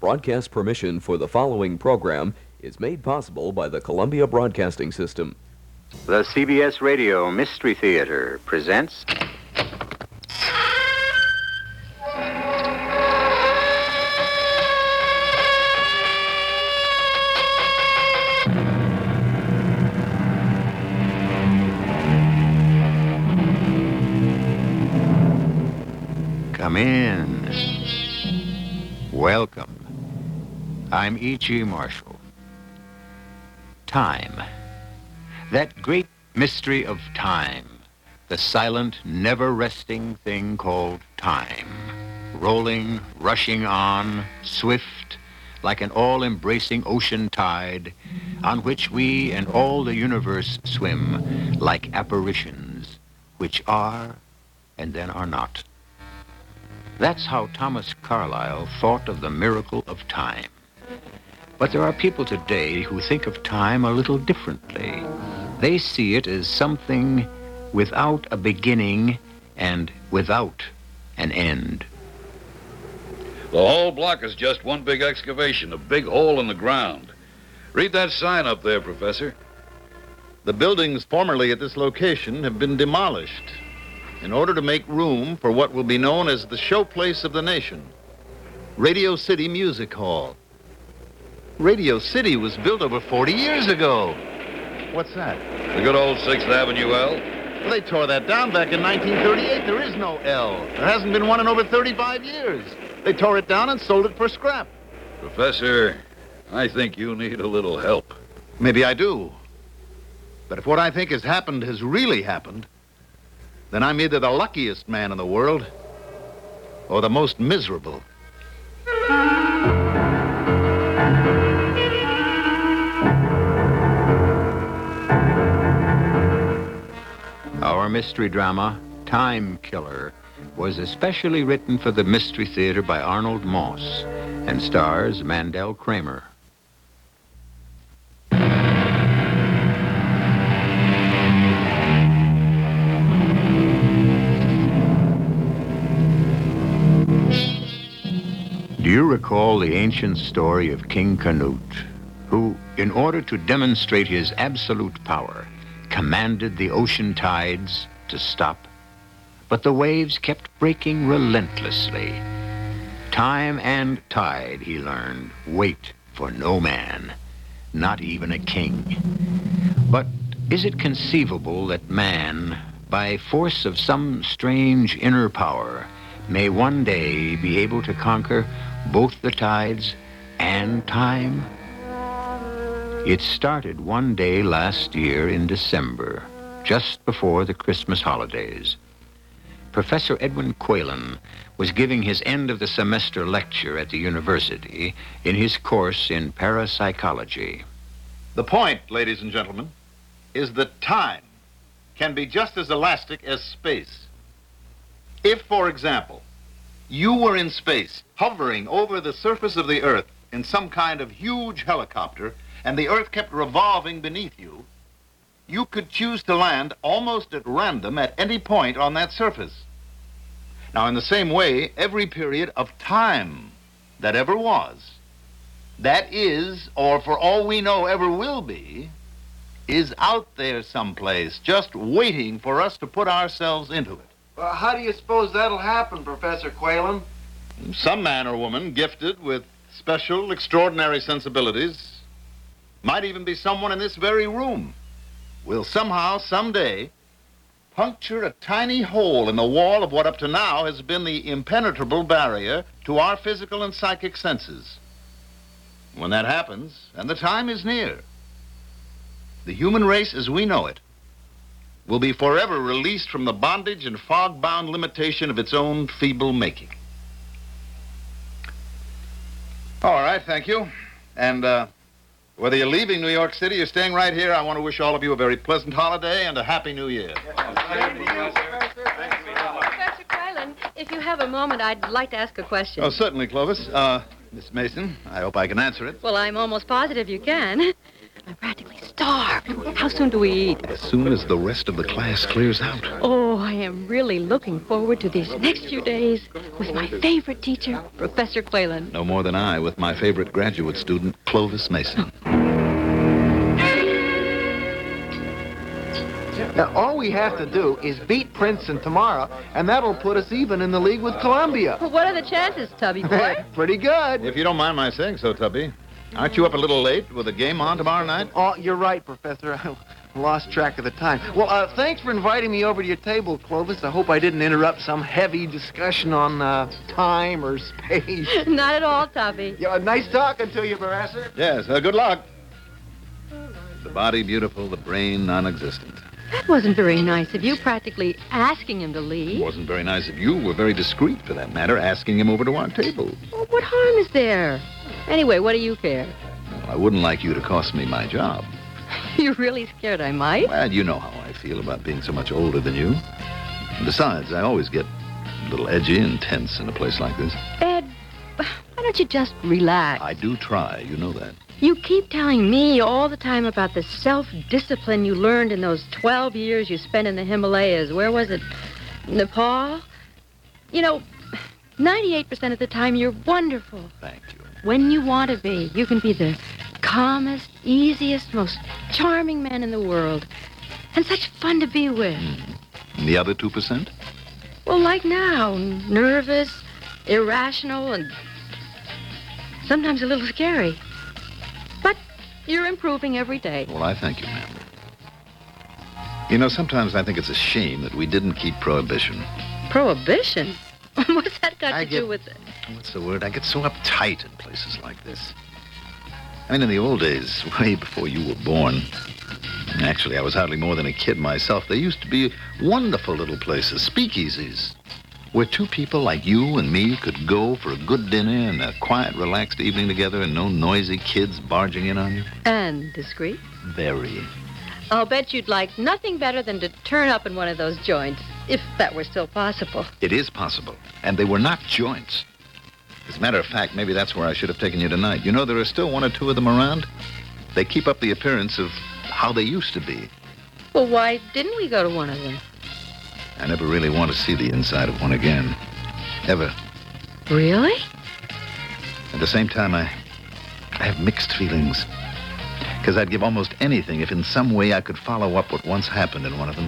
Broadcast permission for the following program is made possible by the Columbia Broadcasting System. The CBS Radio Mystery Theater presents... Come in. Welcome. I'm E.G. Marshall. Time. That great mystery of time. The silent, never-resting thing called time. Rolling, rushing on, swift, like an all-embracing ocean tide, on which we and all the universe swim, like apparitions, which are and then are not. That's how Thomas Carlyle thought of the miracle of time. But there are people today who think of time a little differently. They see it as something without a beginning and without an end. The whole block is just one big excavation, a big hole in the ground. Read that sign up there, Professor. The buildings formerly at this location have been demolished in order to make room for what will be known as the showplace of the nation, Radio City Music Hall. Radio City was built over 40 years ago. What's that? The good old 6th Avenue L. Well, they tore that down back in 1938. There is no L. There hasn't been one in over 35 years. They tore it down and sold it for scrap. Professor, I think you need a little help. Maybe I do. But if what I think has happened has really happened, then I'm either the luckiest man in the world or the most miserable. Our mystery drama, Time Killer, was especially written for the Mystery Theater by Arnold Moss and stars Mandel Kramer. Do you recall the ancient story of King Canute, who, in order to demonstrate his absolute power, commanded the ocean tides to stop? But the waves kept breaking relentlessly. Time and tide, he learned, wait for no man, not even a king. But is it conceivable that man, by force of some strange inner power, may one day be able to conquer both the tides and time? It started one day last year in December, just before the Christmas holidays. Professor Edwin Quaylen was giving his end-of-the-semester lecture at the university in his course in parapsychology. The point, ladies and gentlemen, is that time can be just as elastic as space. If, for example, you were in space, hovering over the surface of the Earth in some kind of huge helicopter, and the Earth kept revolving beneath you, you could choose to land almost at random at any point on that surface. Now, in the same way, every period of time that ever was, that is, or for all we know ever will be, is out there someplace, just waiting for us to put ourselves into it. Well, how do you suppose that'll happen, Professor Quaylen? Some man or woman gifted with special, extraordinary sensibilities, might even be someone in this very room, will somehow, someday, puncture a tiny hole in the wall of what up to now has been the impenetrable barrier to our physical and psychic senses. When that happens, and the time is near, the human race as we know it will be forever released from the bondage and fog-bound limitation of its own feeble making. All right, thank you. And whether you're leaving New York City or staying right here, I want to wish all of you a very pleasant holiday and a happy New Year. Professor Quaylen, if you have a moment, I'd like to ask a question. Oh, certainly, Clovis. Miss Mason, I hope I can answer it. Well, I'm almost positive you can. I'm practically stuck starved. How soon do we eat? As soon as the rest of the class clears out. Oh, I am really looking forward to these next few days with my favorite teacher, Professor Quaylen. No more than I with my favorite graduate student, Clovis Mason. Now, all we have to do is beat Princeton tomorrow, and that'll put us even in the league with Columbia. Well, what are the chances, Tubby boy? Pretty good. If you don't mind my saying so, Tubby, aren't you up a little late with a game on tomorrow night? Oh, you're right, Professor. I lost track of the time. Well, thanks for inviting me over to your table, Clovis. I hope I didn't interrupt some heavy discussion on time or space. Not at all, Tubby. Yeah, nice talking to you, Professor. Yes, good luck. The body beautiful, the brain non-existent. That wasn't very nice of you, practically asking him to leave. It wasn't very nice of you. We're very discreet, for that matter, asking him over to our table. Well, what harm is there? Anyway, what do you care? Well, I wouldn't like you to cost me my job. You're really scared I might? Well, you know how I feel about being so much older than you. And besides, I always get a little edgy and tense in a place like this. Ed, why don't you just relax? I do try, you know that. You keep telling me all the time about the self-discipline you learned in those 12 years you spent in the Himalayas. Where was it? Nepal? You know, 98% of the time you're wonderful. Thank you. When you want to be, you can be the calmest, easiest, most charming man in the world. And such fun to be with. And the other 2%? Well, like now, nervous, irrational, and sometimes a little scary. But you're improving every day. Well, I thank you, ma'am. You know, sometimes I think it's a shame that we didn't keep Prohibition. Prohibition? What's that got to do with it? What's the word? I get so uptight in places like this. I mean, in the old days, way before you were born, actually, I was hardly more than a kid myself, there used to be wonderful little places, speakeasies, where two people like you and me could go for a good dinner and a quiet, relaxed evening together and no noisy kids barging in on you. And discreet? Very. I'll bet you'd like nothing better than to turn up in one of those joints, if that were still possible. It is possible. And they were not joints. As a matter of fact, maybe that's where I should have taken you tonight. You know, there are still one or two of them around. They keep up the appearance of how they used to be. Well, why didn't we go to one of them? I never really want to see the inside of one again. Ever. Really? At the same time, I have mixed feelings. Because I'd give almost anything if in some way I could follow up what once happened in one of them.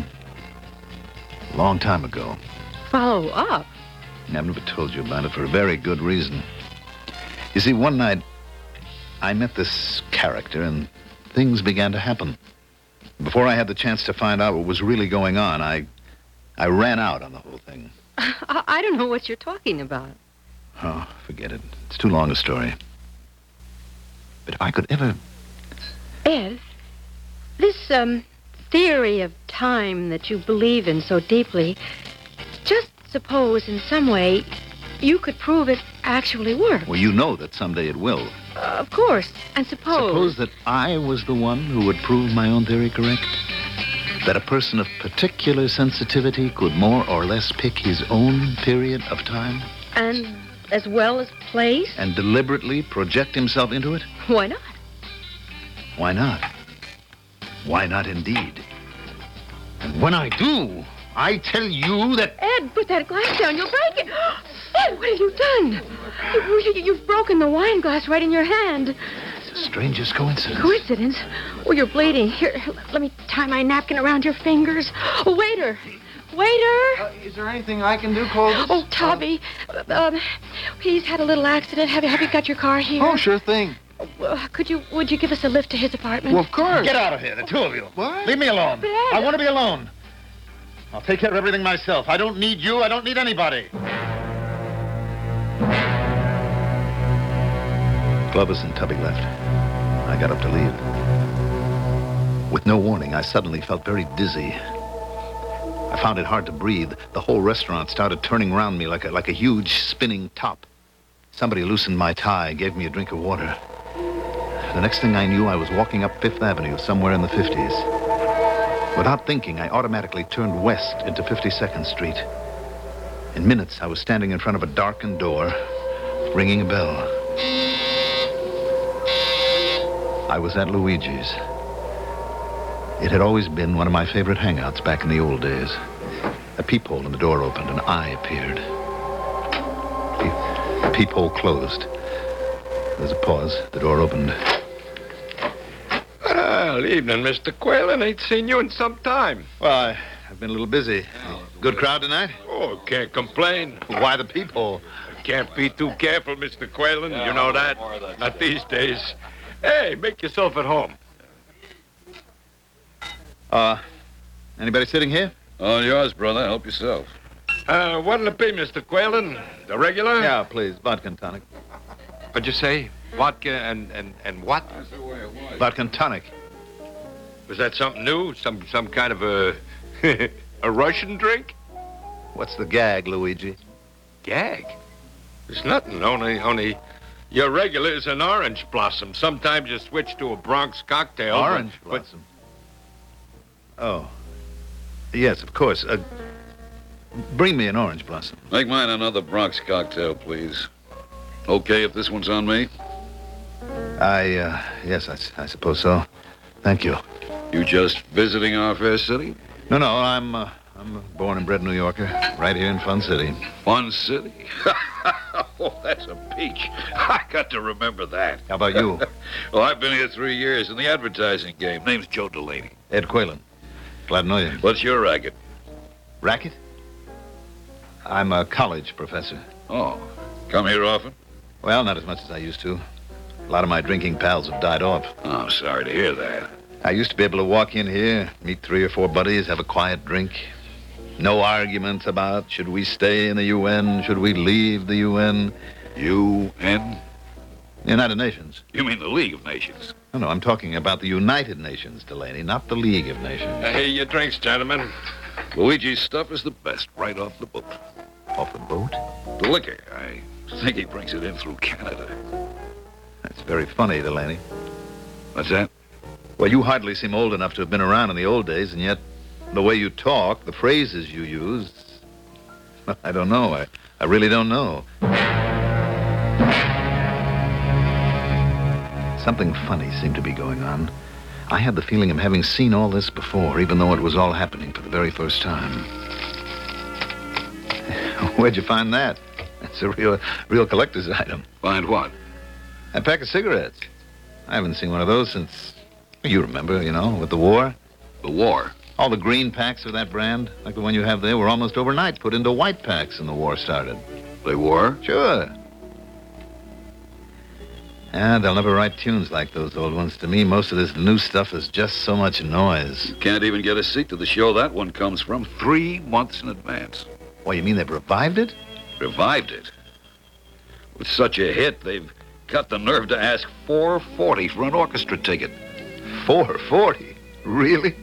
A long time ago. Follow up? I've never told you about it for a very good reason. You see, one night, I met this character and things began to happen. Before I had the chance to find out what was really going on, I ran out on the whole thing. I don't know what you're talking about. Oh, forget it. It's too long a story. But if I could ever... Ed, this, theory of time that you believe in so deeply, just suppose in some way you could prove it actually works. Well, you know that someday it will. Of course. And Suppose that I was the one who would prove my own theory correct? That a person of particular sensitivity could more or less pick his own period of time? And as well as place? And deliberately project himself into it? Why not? Why not? Why not indeed? And when I do, I tell you that... Ed, put that glass down. You'll break it. Ed, what have you done? You've broken the wine glass right in your hand. It's the strangest coincidence. Coincidence? Oh, you're bleeding. Here, let me tie my napkin around your fingers. Oh, waiter. Waiter! Is there anything I can do, Clovis? Oh, Tubby. He's had a little accident. Have you got your car here? Oh, sure thing. Would you give us a lift to his apartment? Well, of course. Get out of here, the two of you. What? Leave me alone. But Ed... I want to be alone. I'll take care of everything myself. I don't need you. I don't need anybody. Clovis and Tubby left. I got up to leave. With no warning, I suddenly felt very dizzy. I found it hard to breathe. The whole restaurant started turning around me like a huge spinning top. Somebody loosened my tie, gave me a drink of water. The next thing I knew, I was walking up Fifth Avenue, somewhere in the 50s. Without thinking, I automatically turned west into 52nd Street. In minutes, I was standing in front of a darkened door, ringing a bell. I was at Luigi's. It had always been one of my favorite hangouts back in the old days. A peephole in the door opened, an eye appeared. The peephole closed. There's a pause. The door opened. Well, evening, Mr. Quaylen. Ain't seen you in some time. Well, I've been a little busy. Good crowd tonight? Oh, can't complain. Why the peephole? Can't be too careful, Mr. Quaylen. You know that. Not these days. Hey, make yourself at home. Anybody sitting here? All yours, brother. Help yourself. What'll it be, Mr. Quaylen? The regular? Yeah, please. Vodka and tonic. What'd you say? Vodka and what? Vodka and tonic. Was that something new? Some kind of a a Russian drink? What's the gag, Luigi? Gag? There's nothing. Only your regular is an orange blossom. Sometimes you switch to a Bronx cocktail. Orange blossom? Oh. Yes, of course. Bring me an orange blossom. Make mine another Bronx cocktail, please. Okay if this one's on me? Yes, I suppose so. Thank you. You just visiting our fair city? No, I'm a born and bred New Yorker, right here in Fun City. Fun City? Oh, that's a peach. I got to remember that. How about you? Well, I've been here 3 years in the advertising game. Name's Joe Delaney. Ed Quaylen. Glad to know you. What's your racket? Racket? I'm a college professor. Oh, come here often? Well, not as much as I used to. A lot of my drinking pals have died off. Oh, sorry to hear that. I used to be able to walk in here, meet 3 or 4 buddies, have a quiet drink. No arguments about should we stay in the UN, should we leave the UN. UN? United Nations. You mean the League of Nations? No, I'm talking about the United Nations, Delaney, not the League of Nations. Hey, your drinks, gentlemen. Luigi's stuff is the best, right off the boat. Off the boat? The liquor, I think he brings it in through Canada. That's very funny, Delaney. What's that? Well, you hardly seem old enough to have been around in the old days, and yet the way you talk, the phrases you use, I don't know. I really don't know. Something funny seemed to be going on. I had the feeling of having seen all this before, even though it was all happening for the very first time. Where'd you find that? It's a real collector's item. Find what? A pack of cigarettes. I haven't seen one of those since, you remember, with the war. The war? All the green packs of that brand, like the one you have there, were almost overnight put into white packs and the war started. They were? Sure. Yeah, they'll never write tunes like those old ones. To me, most of this new stuff is just so much noise. You can't even get a seat to the show that one comes from 3 months in advance. Why, you mean they've revived it? Revived it? With such a hit, they've got the nerve to ask $4.40 for an orchestra ticket. $4.40? Really?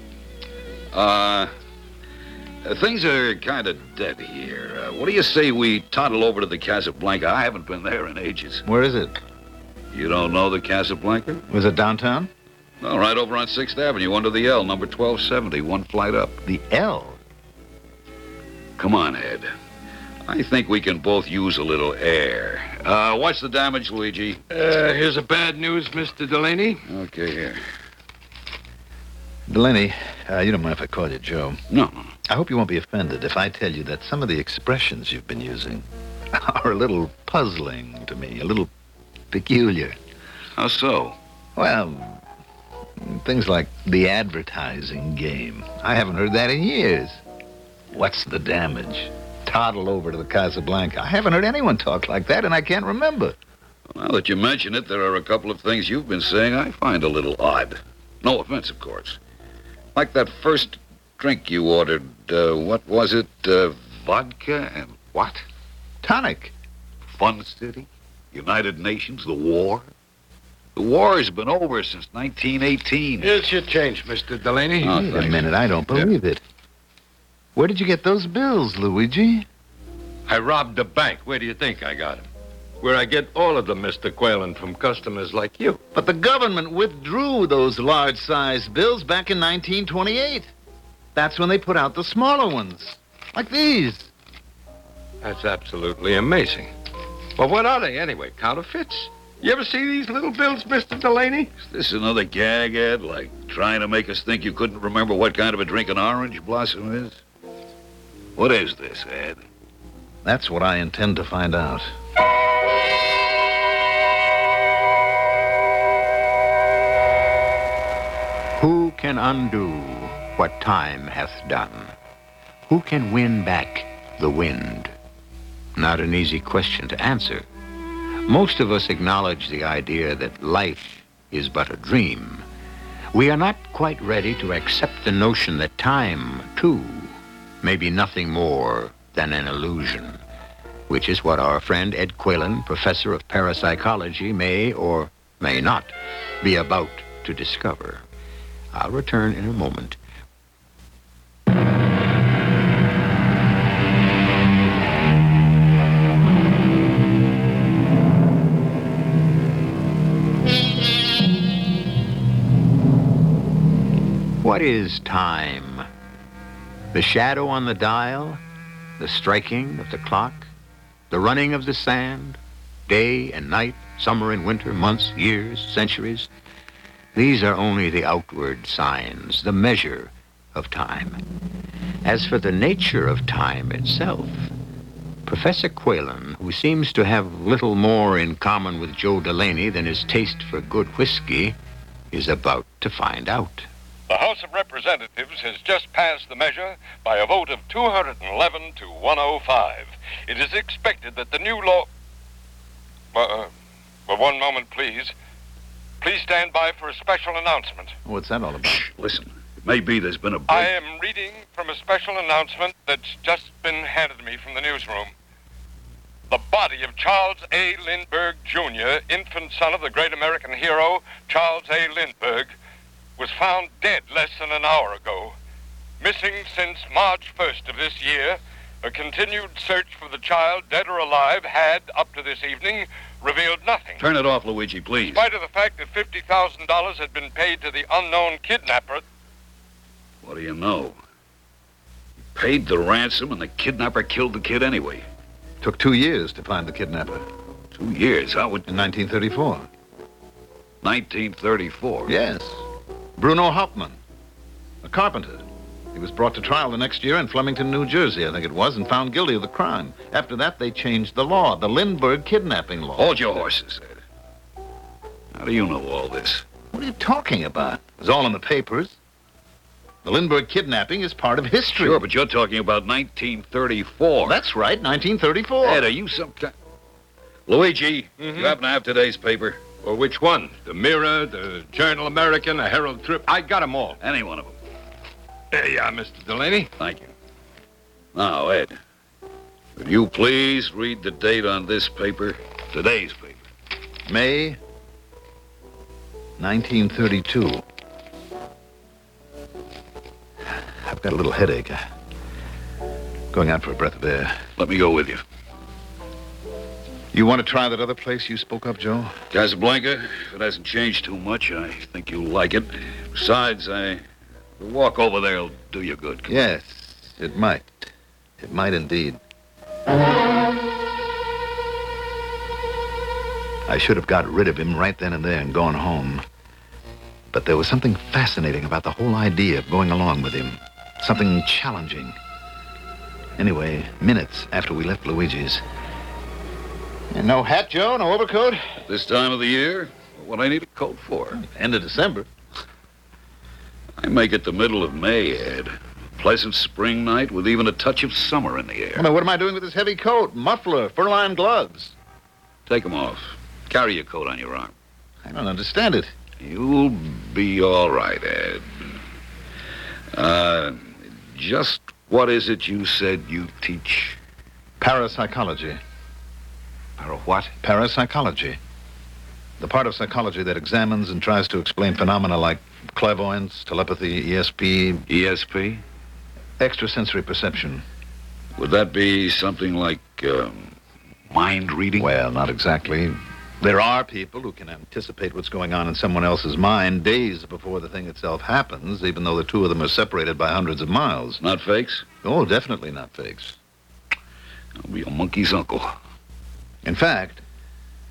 Things are kind of dead here. What do you say we toddle over to the Casablanca? I haven't been there in ages. Where is it? You don't know the Casablanca? Was it downtown? No, right over on 6th Avenue, under the L, number 1270, one flight up. The L? Come on, Ed. I think we can both use a little air. What's the damage, Luigi? Here's the bad news, Mr. Delaney. Okay, here. Delaney, you don't mind if I call you Joe? No. I hope you won't be offended if I tell you that some of the expressions you've been using are a little puzzling to me, a little peculiar. How so? Well, things like the advertising game. I haven't heard that in years. What's the damage? Toddle over to the Casablanca. I haven't heard anyone talk like that, and I can't remember. Well, now that you mention it, there are a couple of things you've been saying I find a little odd. No offense, of course. Like that first drink you ordered, what was it? Vodka and what? Tonic. Fun City? United Nations? The war? The war has been over since 1918. Here's your change, Mr. Delaney. Oh, Wait a thanks. minute, I don't believe it. Where did you get those bills, Luigi? I robbed a bank. Where do you think I got them? Where I get all of them, Mr. Quaylen, from customers like you. But the government withdrew those large-sized bills back in 1928. That's when they put out the smaller ones, like these. That's absolutely amazing. Well, what are they anyway? Counterfeits? You ever see these little bills, Mr. Delaney? Is this another gag, Ed? Like trying to make us think you couldn't remember what kind of a drink an orange blossom is? What is this, Ed? That's what I intend to find out. Who can undo what time hath done? Who can win back the wind? Not an easy question to answer. Most of us acknowledge the idea that life is but a dream. We are not quite ready to accept the notion that time, too, may be nothing more than an illusion, which is what our friend Ed Quaylen, professor of parapsychology, may or may not be about to discover. I'll return in a moment. What is time? The shadow on the dial? The striking of the clock? The running of the sand? Day and night? Summer and winter? Months, years, centuries? These are only the outward signs, the measure of time. As for the nature of time itself, Professor Quaylen, who seems to have little more in common with Joe Delaney than his taste for good whiskey, is about to find out. The House of Representatives has just passed the measure by a vote of 211 to 105. It is expected that the new law... one moment, please. Please stand by for a special announcement. What's that all about? Shh, listen. It may be there's been a break. I am reading from a special announcement that's just been handed to me from the newsroom. The body of Charles A. Lindbergh, Jr., infant son of the great American hero, Charles A. Lindbergh, was found dead less than an hour ago. Missing since March 1st of this year, a continued search for the child, dead or alive, had, up to this evening, revealed nothing. Turn it off, Luigi, please. In spite of the fact that $50,000 had been paid to the unknown kidnapper. What do you know? He paid the ransom and the kidnapper killed the kid anyway. Took 2 years to find the kidnapper. 2 years? How would... In 1934. 1934? Yes. Bruno Hauptmann, a carpenter. He was brought to trial the next year in Flemington, New Jersey, I think it was, and found guilty of the crime. After that, they changed the law, the Lindbergh kidnapping law. Hold your horses, Ed. How do you know all this? What are you talking about? It was all in the papers. The Lindbergh kidnapping is part of history. Sure, but you're talking about 1934. That's right, 1934. Ed, are you some kind... Luigi, you happen to have today's paper? Well, which one? The Mirror, the Journal American, the Herald Tribune? I got them all. Any one of them. There you are, Mr. Delaney. Thank you. Now, Ed, would you please read the date on this paper? Today's paper. May 1932. I've got a little headache. Going out for a breath of air. Let me go with you. You want to try that other place you spoke of, Joe? Casablanca, if it hasn't changed too much, I think you'll like it. Besides, the walk over there will do you good. Come on. Yes, it might. It might indeed. I should have got rid of him right then and there and gone home. But there was something fascinating about the whole idea of going along with him. Something challenging. Anyway, minutes after we left Luigi's. And no hat, Joe? No overcoat? At this time of the year, what I need a coat for? End of December. I make it the middle of May, Ed. Pleasant spring night with even a touch of summer in the air. I mean, what am I doing with this heavy coat, muffler, fur-lined gloves? Take them off. Carry your coat on your arm. I don't understand it. You'll be all right, Ed. Just what is it you said you teach? Parapsychology. What? Parapsychology. The part of psychology that examines and tries to explain phenomena like clairvoyance, telepathy, ESP. ESP? Extrasensory perception. Would that be something like, mind reading? Well, not exactly. There are people who can anticipate what's going on in someone else's mind days before the thing itself happens, even though the two of them are separated by hundreds of miles. Not fakes? Oh, definitely not fakes. I'll be a monkey's uncle. In fact,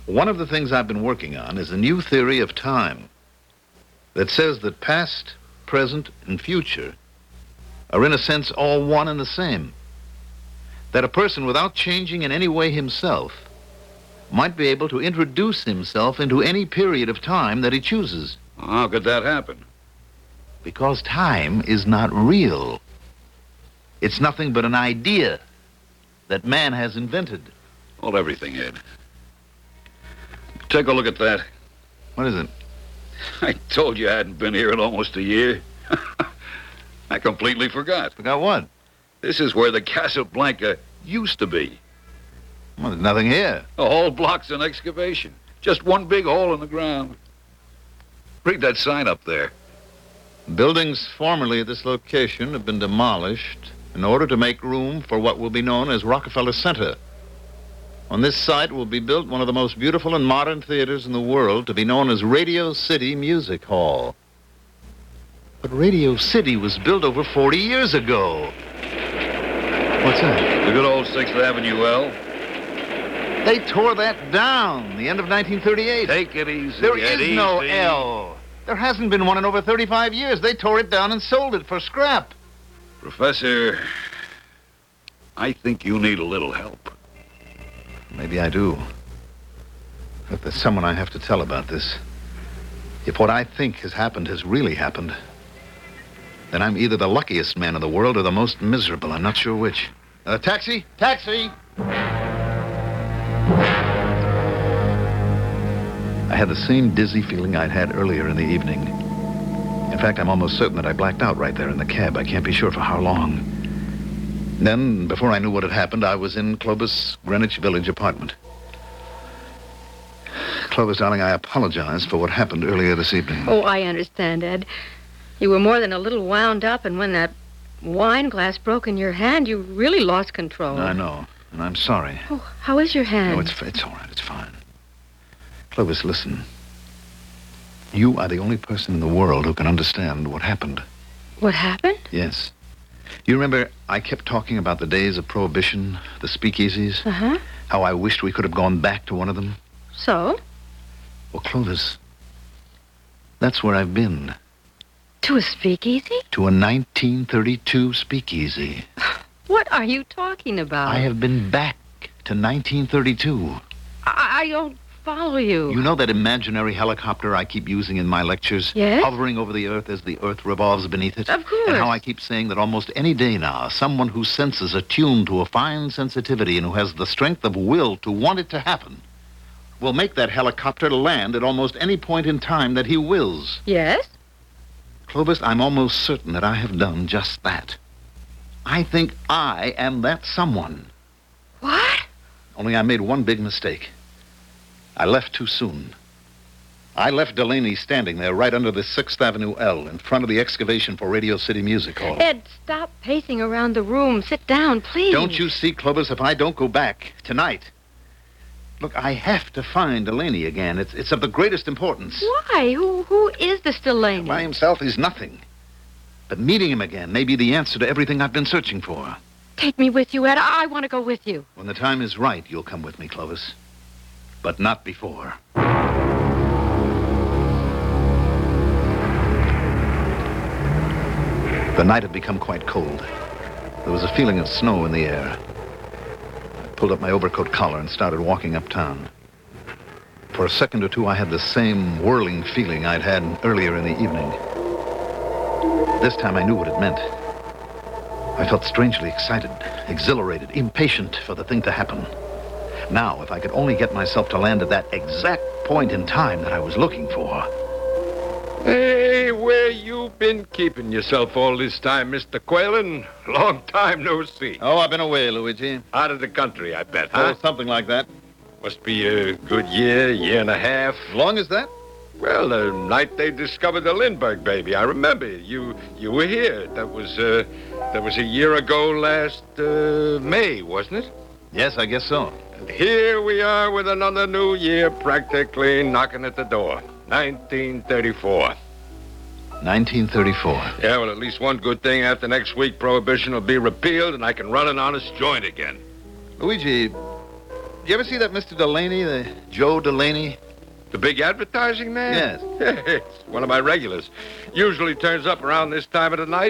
One of the things I've been working on is a new theory of time that says that past, present, and future are in a sense all one and the same. That a person without changing in any way himself might be able to introduce himself into any period of time that he chooses. How could that happen? Because time is not real. It's nothing but an idea that man has invented. Well, everything, Ed. Take a look at that. What is it? I told you I hadn't been here in almost a year. I completely forgot. Forgot what? This is where the Casablanca used to be. Well, there's nothing here. The whole block's an excavation. Just one big hole in the ground. Read that sign up there. Buildings formerly at this location have been demolished in order to make room for what will be known as Rockefeller Center. On this site will be built one of the most beautiful and modern theaters in the world, to be known as Radio City Music Hall. But Radio City was built over 40 years ago. What's that? The good old 6th Avenue L. They tore that down the end of 1938. Take it easy. There Ed, is no easy. L. There hasn't been one in over 35 years. They tore it down and sold it for scrap. Professor, I think you need a little help. Maybe I do. But there's someone I have to tell about this. If what I think has happened has really happened, then I'm either the luckiest man in the world or the most miserable. I'm not sure which. Taxi? Taxi! I had the same dizzy feeling I'd had earlier in the evening. In fact, I'm almost certain that I blacked out right there in the cab. I can't be sure for how long. Then, before I knew what had happened, I was in Clovis Greenwich Village apartment. Clovis, darling, I apologize for what happened earlier this evening. Oh, I understand, Ed. You were more than a little wound up, and when that wine glass broke in your hand, you really lost control. I know, and I'm sorry. Oh, how is your hand? No, it's all right. It's fine. Clovis, listen. You are the only person in the world who can understand what happened. What happened? Yes. You remember I kept talking about the days of Prohibition, the speakeasies? Uh-huh. How I wished we could have gone back to one of them? So? Well, Clovis, that's where I've been. To a speakeasy? To a 1932 speakeasy. What are you talking about? I have been back to 1932. I don't follow you. You know that imaginary helicopter I keep using in my lectures? Yes? Hovering over the Earth as the Earth revolves beneath it? Of course. And how I keep saying that almost any day now, someone whose senses are tuned to a fine sensitivity and who has the strength of will to want it to happen will make that helicopter land at almost any point in time that he wills. Yes? Clovis, I'm almost certain that I have done just that. I think I am that someone. What? Only I made one big mistake. I left too soon. I left Delaney standing there right under the 6th Avenue L in front of the excavation for Radio City Music Hall. Ed, stop pacing around the room. Sit down, please. Don't you see, Clovis, if I don't go back tonight... Look, I have to find Delaney again. It's of the greatest importance. Why? Who is this Delaney? By himself, he's nothing. But meeting him again may be the answer to everything I've been searching for. Take me with you, Ed. I want to go with you. When the time is right, you'll come with me, Clovis. But not before. The night had become quite cold. There was a feeling of snow in the air. I pulled up my overcoat collar and started walking uptown. For a second or two, I had the same whirling feeling I'd had earlier in the evening. This time, I knew what it meant. I felt strangely excited, exhilarated, impatient for the thing to happen. Now, if I could only get myself to land at that exact point in time that I was looking for. Hey, where you been keeping yourself all this time, Mr. Quaylen? Long time no see. Oh, I've been away, Luigi. Out of the country, I bet, huh? Oh, something like that. Must be a good year and a half. Long as that? Well, the night they discovered the Lindbergh baby, I remember. You were here. That was a year ago last May, wasn't it? Yes, I guess so. And here we are with another new year practically knocking at the door. 1934. 1934. Yeah, well, at least one good thing. After next week, Prohibition will be repealed and I can run an honest joint again. Luigi, you ever see that Mr. Delaney, the Joe Delaney? The big advertising man? Yes. It's one of my regulars. Usually turns up around this time of the night.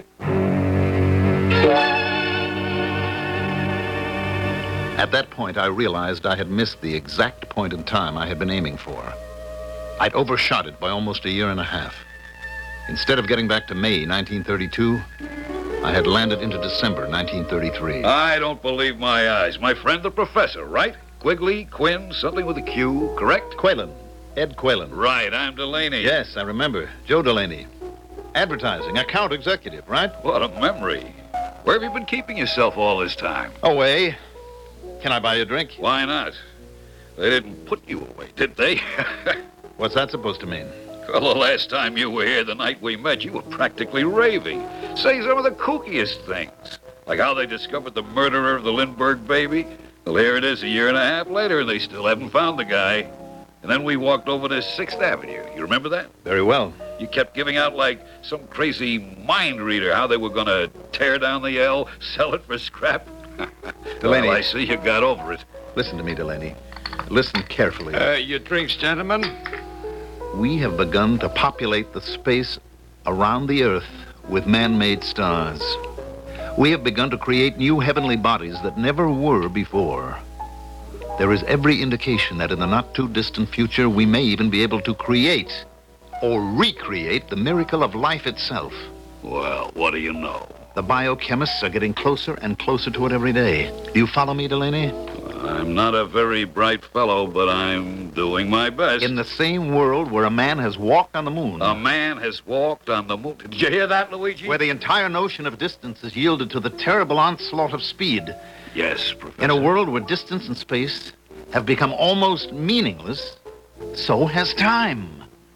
At that point, I realized I had missed the exact point in time I had been aiming for. I'd overshot it by almost a year and a half. Instead of getting back to May 1932, I had landed into December 1933. I don't believe my eyes. My friend the professor, right? Quigley, Quinn, something with a Q, correct? Quaylen. Ed Quaylen. Right, I'm Delaney. Yes, I remember. Joe Delaney. Advertising, account executive, right? What a memory. Where have you been keeping yourself all this time? Away. Can I buy you a drink? Why not? They didn't put you away, did they? What's that supposed to mean? Well, the last time you were here, the night we met, you were practically raving. Saying some of the kookiest things. Like how they discovered the murderer of the Lindbergh baby. Well, here it is a year and a half later, and they still haven't found the guy. And then we walked over to 6th Avenue. You remember that? Very well. You kept giving out like some crazy mind reader how they were going to tear down the L, sell it for scrap. Delaney. Well, I see you got over it. Listen to me, Delaney. Listen carefully. Your drinks, gentlemen? We have begun to populate the space around the Earth with man-made stars. We have begun to create new heavenly bodies that never were before. There is every indication that in the not-too-distant future, we may even be able to create or recreate the miracle of life itself. Well, what do you know? The biochemists are getting closer and closer to it every day. Do you follow me, Delaney? I'm not a very bright fellow, but I'm doing my best. In the same world where a man has walked on the moon. A man has walked on the moon. Did you hear that, Luigi? Where the entire notion of distance is yielded to the terrible onslaught of speed. Yes, Professor. In a world where distance and space have become almost meaningless, so has time.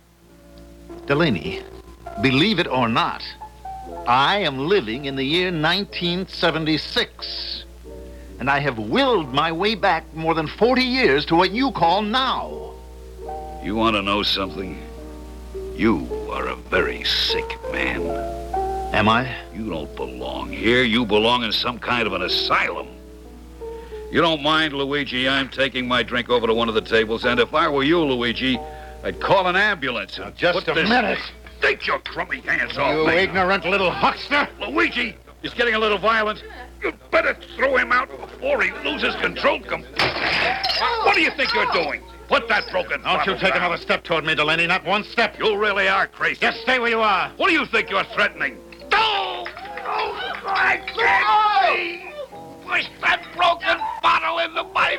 Delaney, believe it or not, I am living in the year 1976. And I have willed my way back more than 40 years to what you call now. You want to know something? You are a very sick man. Am I? You don't belong here. You belong in some kind of an asylum. You don't mind, Luigi, I'm taking my drink over to one of the tables, and if I were you, Luigi, I'd call an ambulance. And Just put a this- minute. Take your crummy hands off You me. ignorant little huckster. Luigi, he's getting a little violent. You better throw him out before he loses control completely. What do you think you're doing? Put that broken Don't you bottle take down. another step toward me, Delaney. Not one step. You really are crazy. Just stay where you are. What do you think you're threatening? No! I can't see! Push that broken bottle into my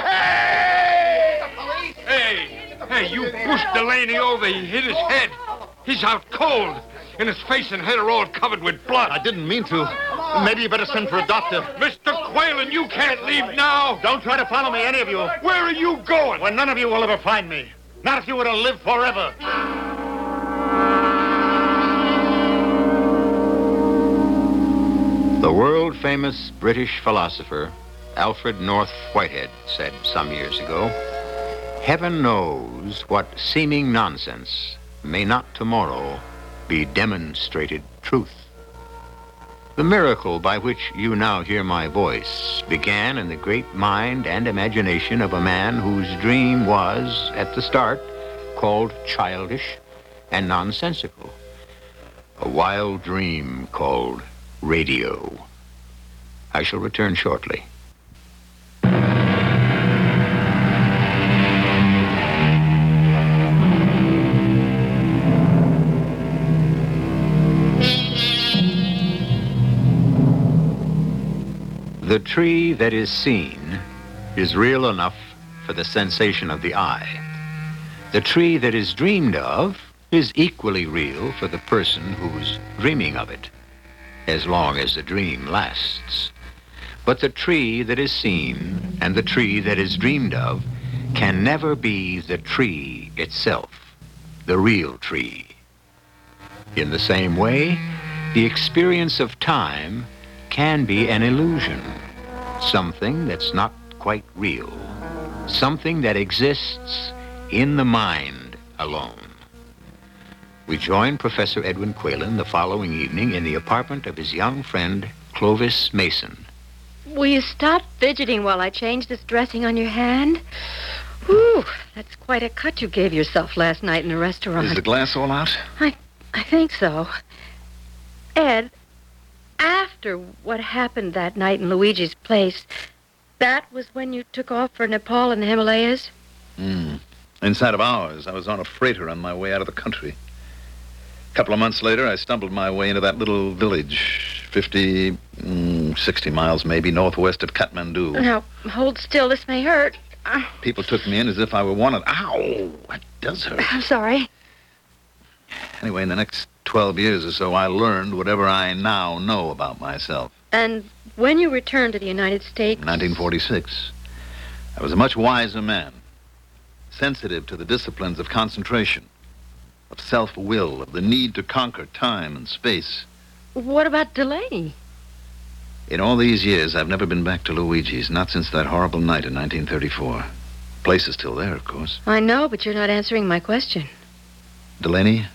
face! Hey, you pushed Delaney over. He hit his head. He's out cold. And his face and head are all covered with blood. I didn't mean to. Maybe you better send for a doctor. Mr. Quaylen, you can't leave now. Don't try to follow me, any of you. Where are you going? Well, none of you will ever find me. Not if you were to live forever. The world-famous British philosopher Alfred North Whitehead said some years ago, "Heaven knows what seeming nonsense may not tomorrow be demonstrated truth." The miracle by which you now hear my voice began in the great mind and imagination of a man whose dream was, at the start, called childish and nonsensical. A wild dream called radio. I shall return shortly. The tree that is seen is real enough for the sensation of the eye. The tree that is dreamed of is equally real for the person who's dreaming of it, as long as the dream lasts. But the tree that is seen and the tree that is dreamed of can never be the tree itself, the real tree. In the same way, the experience of time can be an illusion, something that's not quite real, something that exists in the mind alone. We joined Professor Edwin Quaylen the following evening in the apartment of his young friend, Clovis Mason. Will you stop fidgeting while I change this dressing on your hand? Whew, that's quite a cut you gave yourself last night in the restaurant. Is the glass all out? I think so. Ed, after what happened that night in Luigi's place, that was when you took off for Nepal and the Himalayas? Inside of hours, I was on a freighter on my way out of the country. A couple of months later, I stumbled my way into that little village, 50, 60 miles maybe, northwest of Kathmandu. Now, hold still. This may hurt. People took me in as if I were wanted. Ow! That does hurt. I'm sorry. Anyway, in the next 12 years or so, I learned whatever I now know about myself. And when you returned to the United States... 1946. I was a much wiser man, sensitive to the disciplines of concentration, of self-will, of the need to conquer time and space. What about Delaney? In all these years, I've never been back to Luigi's, not since that horrible night in 1934. Place is still there, of course. I know, but you're not answering my question. Delaney,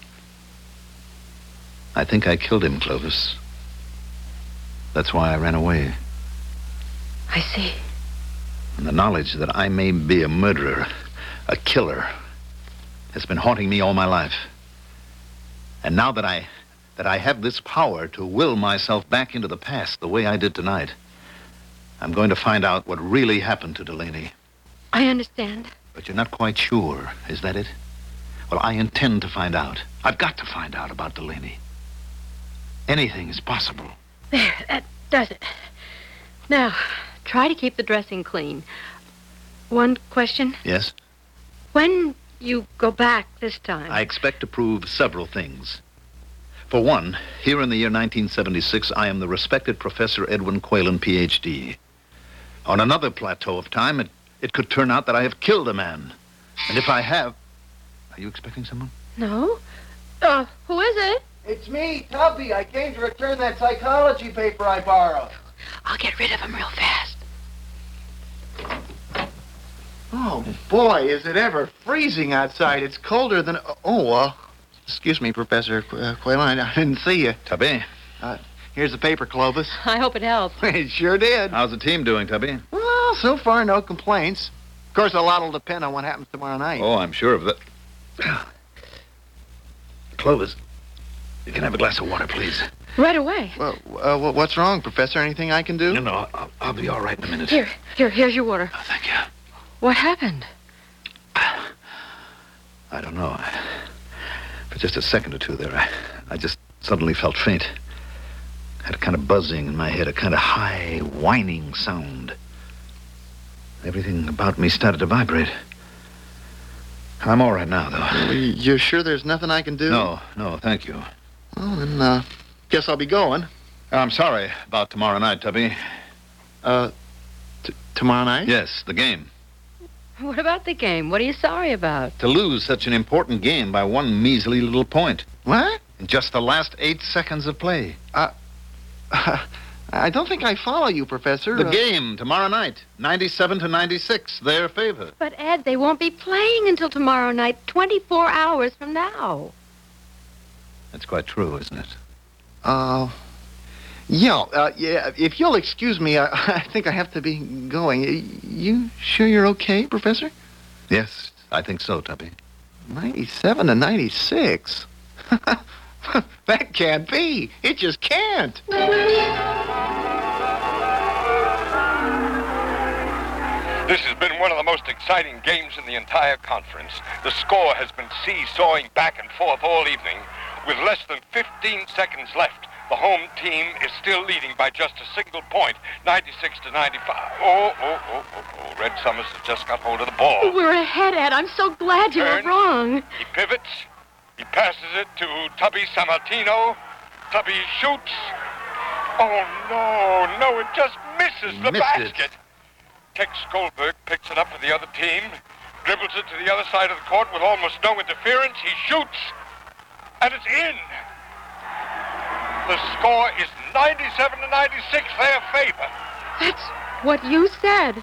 I think I killed him, Clovis. That's why I ran away. I see. And the knowledge that I may be a murderer, a killer, has been haunting me all my life. And now that I have this power to will myself back into the past the way I did tonight, I'm going to find out what really happened to Delaney. I understand. But you're not quite sure, is that it? Well, I intend to find out. I've got to find out about Delaney. Anything is possible. There, that does it. Now, try to keep the dressing clean. One question. Yes? When you go back this time... I expect to prove several things. For one, here in the year 1976, I am the respected Professor Edwin Quaylen, Ph.D. On another plateau of time, it could turn out that I have killed a man. And if I have... Are you expecting someone? No. Who is it? It's me, Tubby. I came to return that psychology paper I borrowed. I'll get rid of him real fast. Oh, boy, is it ever freezing outside. It's colder than... excuse me, Professor Quaylen. I didn't see you. Tubby. Here's the paper, Clovis. I hope it helps. It sure did. How's the team doing, Tubby? Well, so far, no complaints. Of course, a lot will depend on what happens tomorrow night. Oh, I'm sure of that. Clovis, you can have a glass of water, please. Right away. Well, what's wrong, Professor? Anything I can do? No, I'll be all right in a minute. Here's your water. Oh, thank you. What happened? I don't know. For just a second or two there, I just suddenly felt faint. Had a kind of buzzing in my head, a kind of high, whining sound. Everything about me started to vibrate. I'm all right now, though. You're sure there's nothing I can do? No, thank you. Well, then, guess I'll be going. I'm sorry about tomorrow night, Tubby. Tomorrow night? Yes, the game. What about the game? What are you sorry about? To lose such an important game by one measly little point. What? In just the last 8 seconds of play. I don't think I follow you, Professor. The game tomorrow night, 97-96, their favor. But, Ed, they won't be playing until tomorrow night, 24 hours from now. That's quite true, isn't it? Yeah, if you'll excuse me, I think I have to be going. You sure you're okay, Professor? Yes, I think so, Tubby. 97-96? That can't be. It just can't. This has been one of the most exciting games in the entire conference. The score has been seesawing back and forth all evening. With less than 15 seconds left, the home team is still leading by just a single point, 96-95. Oh, Red Summers has just got hold of the ball. We're ahead, Ed. I'm so glad you were wrong. He pivots. He passes it to Tubby Sammartino. Tubby shoots. Oh, no, it just misses the basket. Tex Goldberg picks it up for the other team, dribbles it to the other side of the court with almost no interference. He shoots, and it's in. The score is 97-96, their favor. That's what you said.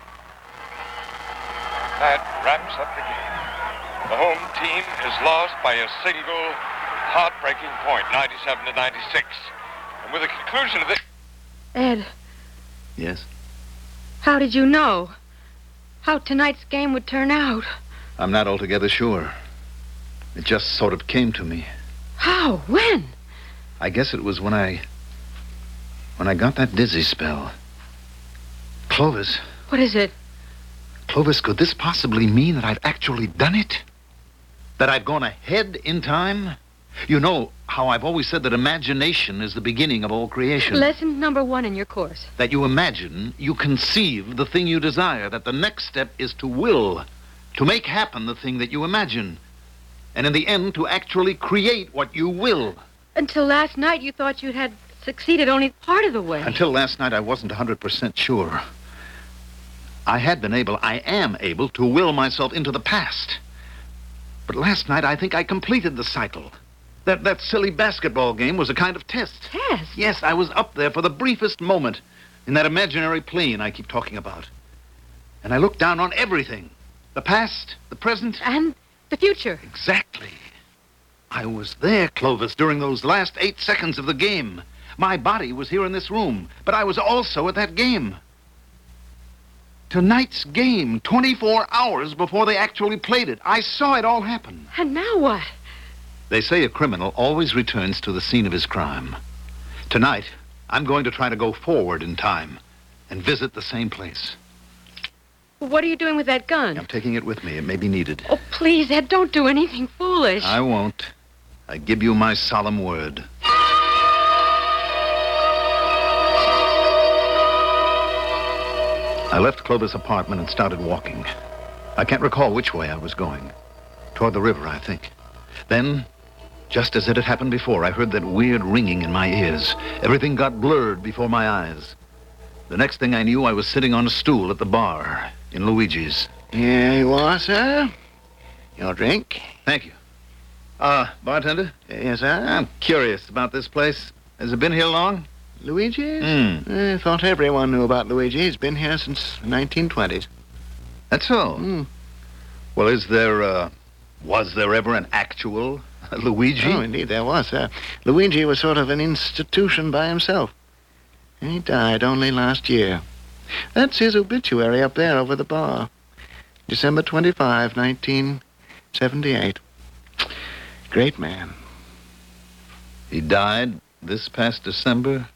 That wraps up the game. The home team is lost by a single heartbreaking point, 97-96. And with the conclusion of this... Ed. Yes? How did you know? How tonight's game would turn out? I'm not altogether sure. It just sort of came to me. How? When? I guess it was when I got that dizzy spell. Clovis. What is it? Clovis, could this possibly mean that I've actually done it? That I've gone ahead in time? You know how I've always said that imagination is the beginning of all creation. Lesson number 1 in your course. That you imagine, you conceive the thing you desire, that the next step is to will, to make happen the thing that you imagine, and in the end, to actually create what you will. Until last night, you thought you had succeeded only part of the way. Until last night, I wasn't 100% sure. I am able to will myself into the past. But last night, I think I completed the cycle. That silly basketball game was a kind of test. Test? Yes, I was up there for the briefest moment in that imaginary plane I keep talking about. And I looked down on everything. The past, the present. And the future. Exactly. I was there, Clovis, during those last 8 seconds of the game. My body was here in this room, but I was also at that game. Tonight's game, 24 hours before they actually played it. I saw it all happen. And now what? They say a criminal always returns to the scene of his crime. Tonight, I'm going to try to go forward in time and visit the same place. What are you doing with that gun? I'm taking it with me. It may be needed. Oh, please, Ed, don't do anything foolish. I won't. I give you my solemn word. I left Clovis' apartment and started walking. I can't recall which way I was going. Toward the river, I think. Then, just as it had happened before, I heard that weird ringing in my ears. Everything got blurred before my eyes. The next thing I knew, I was sitting on a stool at the bar in Luigi's. Here you are, sir. Your drink. Thank you. Bartender? Yes, sir. I'm curious about this place. Has it been here long? Luigi's? Mm. I thought everyone knew about Luigi. He's been here since the 1920s. That's so? Mm. Well, was there ever an actual Luigi? Oh, indeed there was, sir. Luigi was sort of an institution by himself. He died only last year. That's his obituary up there over the bar. December 25, 1978. Great man. He died this past December,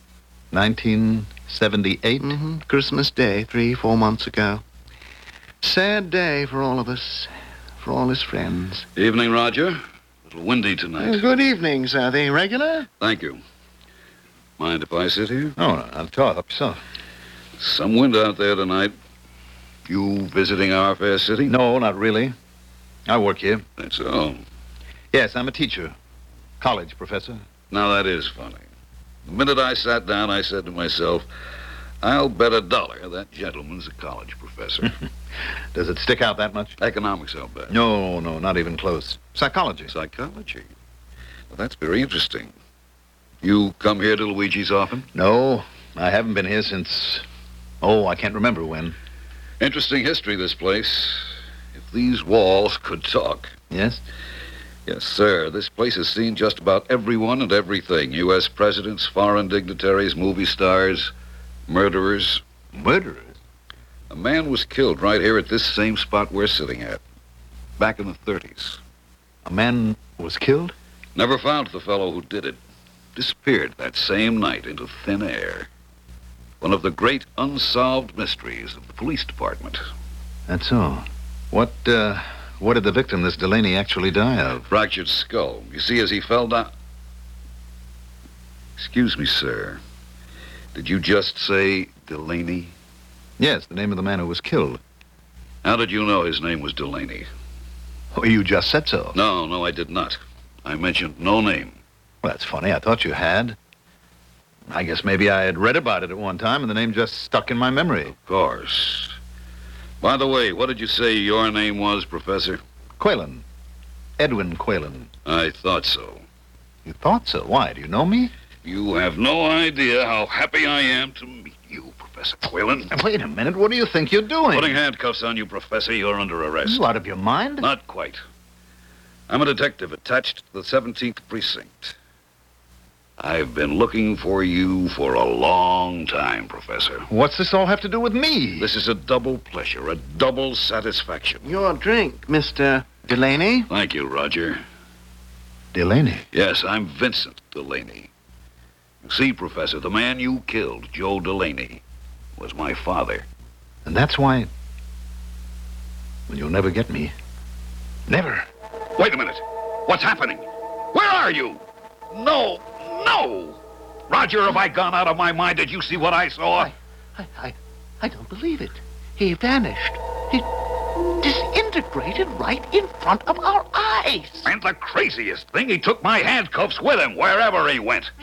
1978? Mm-hmm. Christmas Day, 3-4 months ago. Sad day for all of us, for all his friends. Evening, Roger. A little windy tonight. Good evening, sir. The regular? Thank you. Mind if I sit here? Oh, no, I'll talk up yourself. Some wind out there tonight. You visiting our fair city? No, not really. I work here. That's all. Yes, I'm a teacher. College professor. Now, that is funny. The minute I sat down, I said to myself, I'll bet $1 that gentleman's a college professor. Does it stick out that much? Economics, I'll bet. No, not even close. Psychology. Psychology. Well, that's very interesting. You come here to Luigi's often? No, I haven't been here since... Oh, I can't remember when. Interesting history, this place. If these walls could talk. Yes? Yes, sir. This place has seen just about everyone and everything. U.S. presidents, foreign dignitaries, movie stars, murderers. Murderers? A man was killed right here at this same spot we're sitting at. Back in the 30s. A man was killed? Never found the fellow who did it. Disappeared that same night into thin air. One of the great unsolved mysteries of the police department. That's all. What did the victim, this Delaney, actually die of? Fractured skull. You see, as he fell down... Excuse me, sir. Did you just say Delaney? Yes, the name of the man who was killed. How did you know his name was Delaney? Oh, you just said so. No, I did not. I mentioned no name. Well, that's funny. I thought you had. I guess maybe I had read about it at one time and the name just stuck in my memory. Of course. By the way, what did you say your name was, Professor? Quaylen. Edwin Quaylen. I thought so. You thought so? Why? Do you know me? You have no idea how happy I am to meet you, Professor Quaylen. Wait a minute. What do you think you're doing? Putting handcuffs on you, Professor. You're under arrest. You out of your mind? Not quite. I'm a detective attached to the 17th Precinct. I've been looking for you for a long time, Professor. What's this all have to do with me? This is a double pleasure, a double satisfaction. Your drink, Mr. Delaney. Thank you, Roger. Delaney. Yes, I'm Vincent Delaney. See, Professor, the man you killed, Joe Delaney, was my father. And that's why... Well, you'll never get me. Never. Wait a minute. What's happening? Where are you? No! Roger, have I gone out of my mind? Did you see what I saw? I don't believe it. He vanished. He disintegrated right in front of our eyes. And the craziest thing, he took my handcuffs with him wherever he went.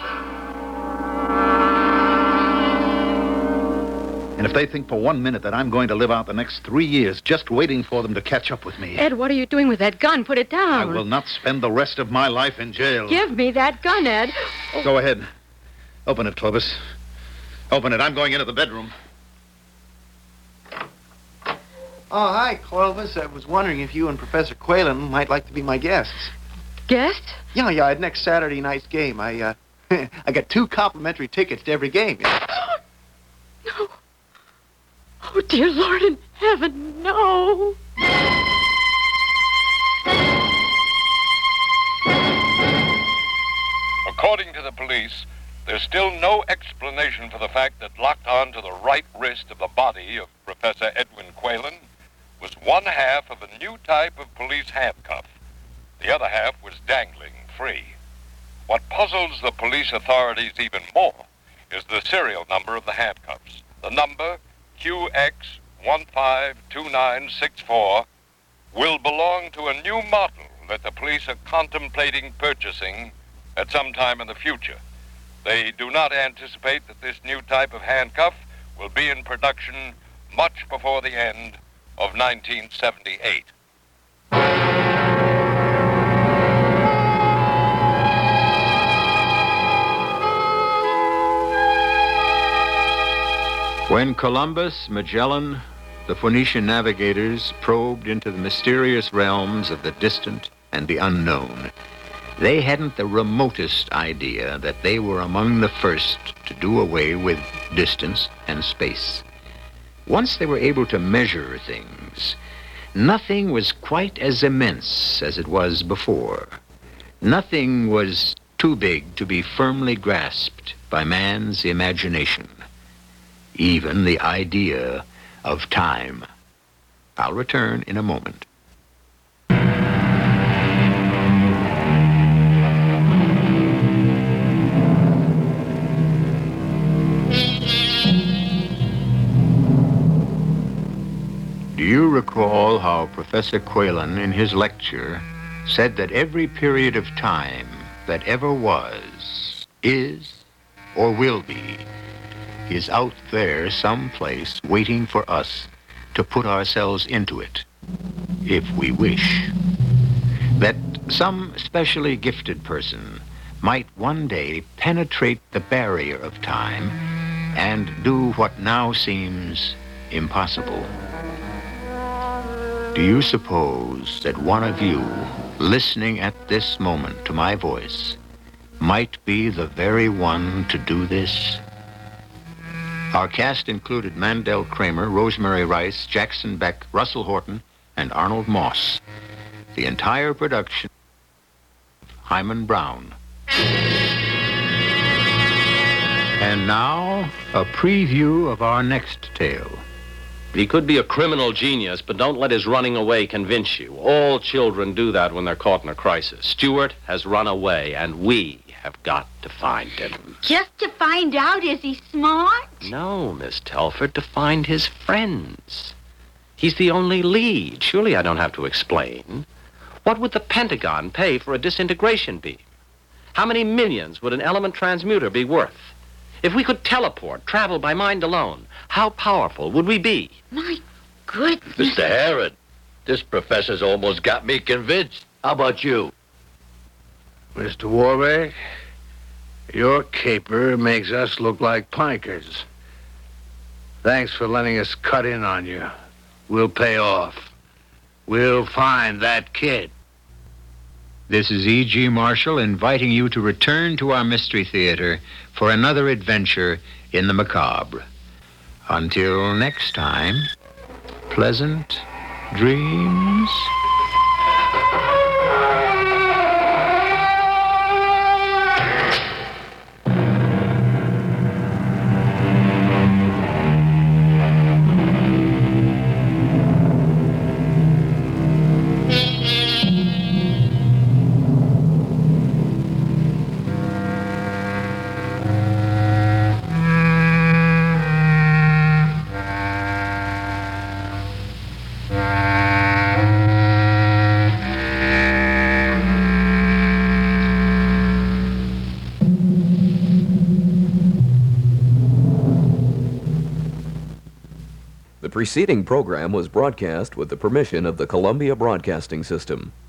And if they think for 1 minute that I'm going to live out the next 3 years just waiting for them to catch up with me... Ed, what are you doing with that gun? Put it down. I will not spend the rest of my life in jail. Give me that gun, Ed. Go ahead. Open it, Clovis. Open it. I'm going into the bedroom. Oh, hi, Clovis. I was wondering if you and Professor Quaylen might like to be my guests. Guest? Yeah, at next Saturday night's game. I got 2 complimentary tickets to every game. No. Oh, dear Lord in heaven, no. According to the police, there's still no explanation for the fact that locked on to the right wrist of the body of Professor Edwin Quaylen was one half of a new type of police handcuff. The other half was dangling free. What puzzles the police authorities even more is the serial number of the handcuffs. The number QX152964 will belong to a new model that the police are contemplating purchasing at some time in the future. They do not anticipate that this new type of handcuff will be in production much before the end of 1978. When Columbus, Magellan, the Phoenician navigators probed into the mysterious realms of the distant and the unknown, they hadn't the remotest idea that they were among the first to do away with distance and space. Once they were able to measure things, nothing was quite as immense as it was before. Nothing was too big to be firmly grasped by man's imagination. Even the idea of time. I'll return in a moment. Do you recall how Professor Quaylen, in his lecture, said that every period of time that ever was, is, or will be, is out there someplace waiting for us to put ourselves into it, if we wish. That some specially gifted person might one day penetrate the barrier of time and do what now seems impossible. Do you suppose that one of you, listening at this moment to my voice, might be the very one to do this? Our cast included Mandel Kramer, Rosemary Rice, Jackson Beck, Russell Horton, and Arnold Moss. The entire production, Hyman Brown. And now, a preview of our next tale. He could be a criminal genius, but don't let his running away convince you. All children do that when they're caught in a crisis. Stuart has run away, and we have got to find him. Just to find out, is he smart? No, Miss Telford, to find his friends. He's the only lead. Surely I don't have to explain. What would the Pentagon pay for a disintegration beam? How many millions would an element transmuter be worth? If we could teleport, travel by mind alone, how powerful would we be? My goodness. Mr. Harrod, this professor's almost got me convinced. How about you? Mr. Warbeck, your caper makes us look like pikers. Thanks for letting us cut in on you. We'll pay off. We'll find that kid. This is E.G. Marshall inviting you to return to our Mystery Theater for another adventure in the macabre. Until next time, pleasant dreams. The preceding program was broadcast with the permission of the Columbia Broadcasting System.